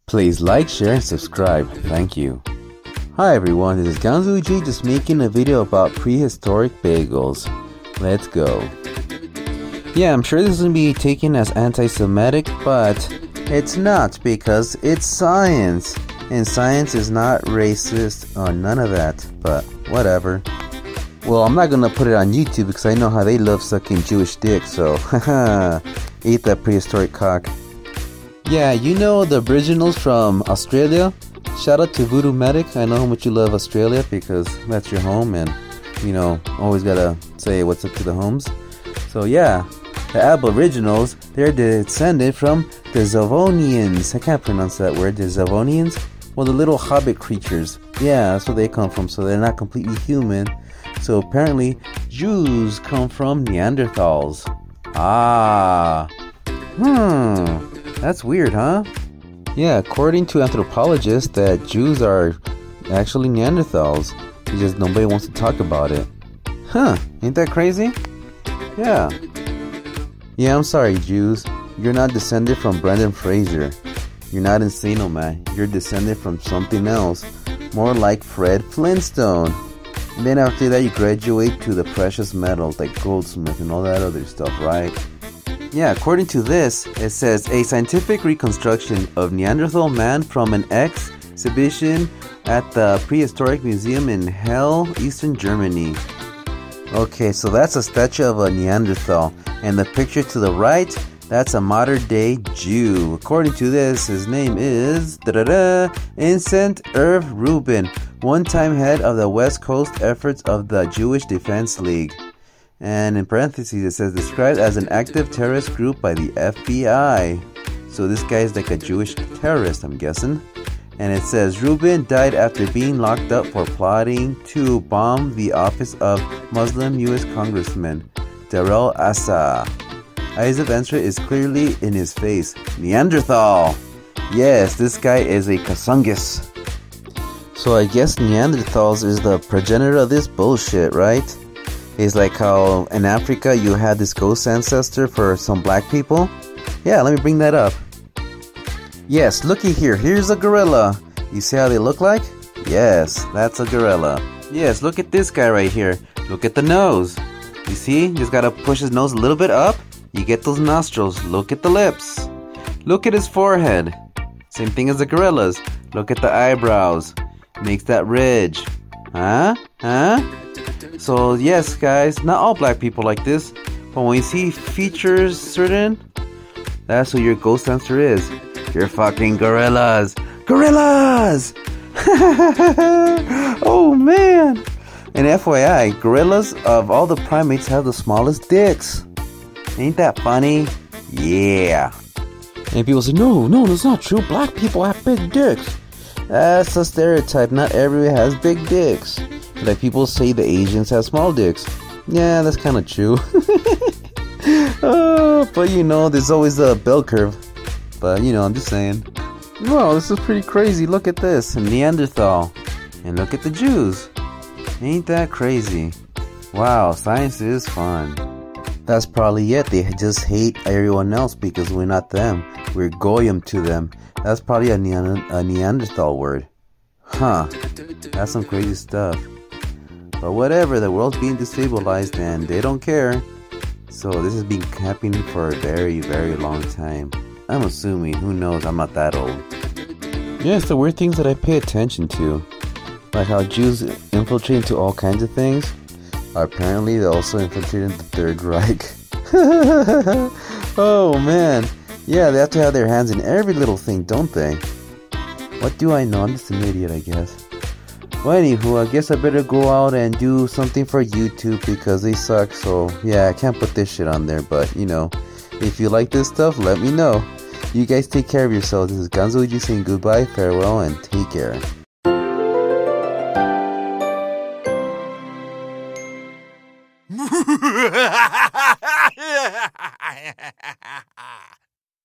Please like, share, and subscribe. Thank you. Hi everyone, this is Ganzuji just making a video about prehistoric bagels. Let's go. Yeah, I'm sure this is going to be taken as anti-Semitic, but it's not because it's science. And science is not racist or none of that, but whatever. Well, I'm not going to put it on YouTube because I know how they love sucking Jewish dick, so haha, eat that prehistoric cock. Yeah, you know the Aboriginals from Australia? Shout out to Voodoo Medic. I know how much you love Australia because that's your home and, you know, always gotta say what's up to the homes. So yeah, the Aboriginals, they're descended from the Zavonians. I can't pronounce that word, the Zavonians. Well, the little hobbit creatures. Yeah, that's where they come from, so they're not completely human. So apparently, Jews come from Neanderthals. That's weird, huh? Yeah, according to anthropologists, that Jews are actually Neanderthals. It's just nobody wants to talk about it. Huh, ain't that crazy? Yeah. Yeah, I'm sorry, Jews. You're not descended from Brendan Fraser. You're not Encino Man. You're descended from something else. More like Fred Flintstone. And then after that, you graduate to the precious metals like goldsmith and all that other stuff, right? Yeah, according to this, it says a scientific reconstruction of Neanderthal man from an exhibition at the Prehistoric Museum in Halle, Eastern Germany. Okay, so that's a statue of a Neanderthal, and the picture to the right, that's a modern-day Jew. According to this, his name is Vincent Irv Rubin, one-time head of the West Coast efforts of the Jewish Defense League. And in parentheses, it says described as an active terrorist group by the FBI. So this guy is like a Jewish terrorist, I'm guessing. And it says Rubin died after being locked up for plotting to bomb the office of Muslim U.S. Congressman Darrell Issa. Eyes of answer is clearly in his face. Neanderthal! Yes, this guy is a Kasungus. So I guess Neanderthals is the progenitor of this bullshit, right? It's like how in Africa you had this ghost ancestor for some black people. Yeah, let me bring that up. Yes, looky here. Here's a gorilla. You see how they look like? Yes, that's a gorilla. Yes, look at this guy right here. Look at the nose. You see? Just gotta push his nose a little bit up. You get those nostrils. Look at the lips. Look at his forehead. Same thing as the gorillas. Look at the eyebrows. Makes that ridge. Huh? So yes, guys, not all black people like this, but when you see features certain, that's who your ghost answer is. You're fucking gorillas. Gorillas! Oh man! And FYI, gorillas of all the primates have the smallest dicks. Ain't that funny? Yeah. And people say, no, that's not true. Black people have big dicks. That's a stereotype. Not everyone has big dicks. Like people say the Asians have small dicks. Yeah, that's kind of true. But you know, there's always a bell curve. But you know, I'm just saying. Whoa, this is pretty crazy. Look at this. A Neanderthal. And look at the Jews. Ain't that crazy? Wow, science is fun. That's probably it. They just hate everyone else because we're not them. We're goyim to them. That's probably a Neanderthal word. Huh. That's some crazy stuff. But whatever, the world's being destabilized and they don't care. So this has been happening for a very, very long time. I'm assuming, who knows, I'm not that old. Yeah, it's the weird things that I pay attention to. Like how Jews infiltrate into all kinds of things. Apparently they also infiltrated the Third Reich. Oh man. Yeah, they have to have their hands in every little thing, don't they? What do I know? I'm just an idiot, I guess. Well, anywho, I guess I better go out and do something for YouTube because they suck. So, yeah, I can't put this shit on there. But, you know, if you like this stuff, let me know. You guys take care of yourselves. This is Ganzuji saying goodbye, farewell, and take care.